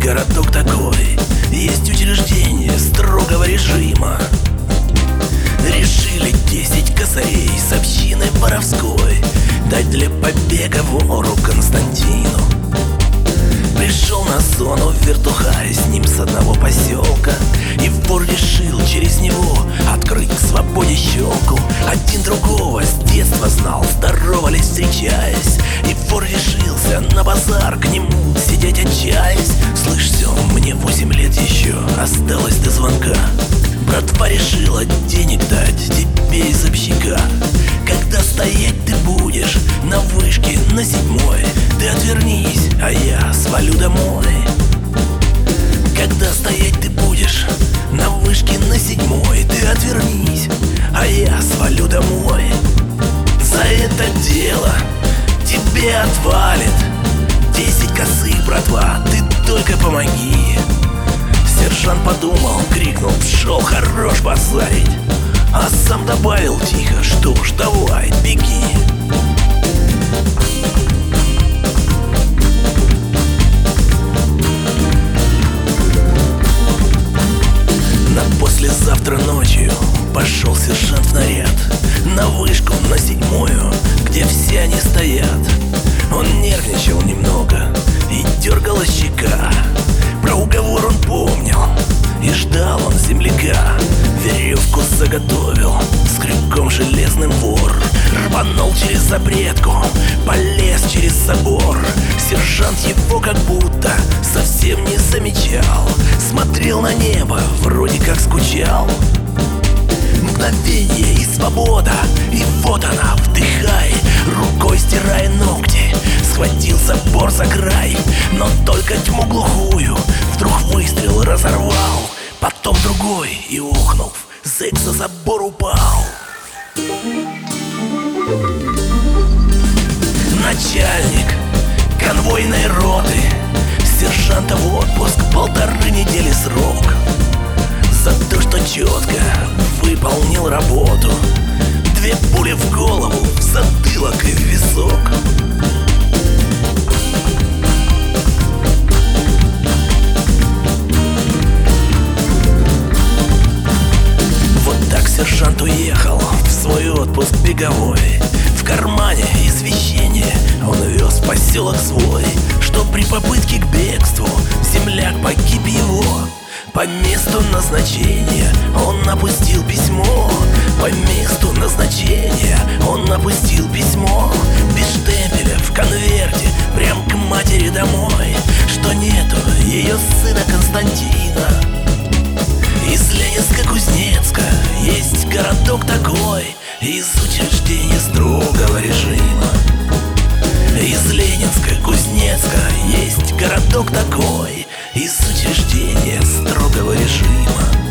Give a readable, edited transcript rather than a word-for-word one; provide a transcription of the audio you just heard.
городок такой, есть учреждение строгого режима. Решили 10 косарей с общины воровской дать для побега вору Константину. Пришел на зону вертухай с ним с одного поселка, и вор решил через него открыть к свободе щелку. Один другого с детства знал, здоровались встречаясь, и вор решился на базар к нему сидеть отчаясь. Слышь, все, мне 8 лет еще осталось до звонка. Братва решила денег дать тебе из общака. Когда стоять ты будешь на вышке на 7-й, ты отвернись, а я свалю домой. Когда стоять ты будешь на вышке на 7-й, ты отвернись, а я свалю домой. За это дело тебе отвалит 10 косых, братва, ты только помоги. Сержант подумал, крикнул: пшел, хорош базарить. А сам добавил тихо: что ж, давай, беги. На послезавтра ночью пошел сержант в наряд на вышку на 7-ю, где все они стоят. Он нервничал немного и дергалась щека. Про уговор он помнил и ждал он земляка. Веревку заготовил с крюком железным вор, рванул через запретку, полез через забор. Сержант его как будто совсем не замечал, смотрел на небо, вроде как скучал. Мгновение и свобода, и вот она, вдыхай, рукой стирая ногти, схватил забор за край. Но только тьму глухую вдруг выстрел разорвал, потом другой, и ухнув, зэк за забор упал. Начальник конвойной роты, сержанта в отпуск 1,5 недели срок за то, что четко выполнил работу. 2 пули в голову, в затылок и в висок. Вот так сержант уехал в свой отпуск беговой. В кармане извещение он вез в поселок свой, что при попытке к бегству земляк погиб его. По месту назначения он напустил письмо. По месту назначения он напустил письмо. Без штемпеля в конверте прям к матери домой, что нету ее сына Константина. Из Ленинска-Кузнецка есть городок такой, из учреждения строгого режима. Из Ленинска-Кузнецка есть городок такой, из учреждения строгого режима.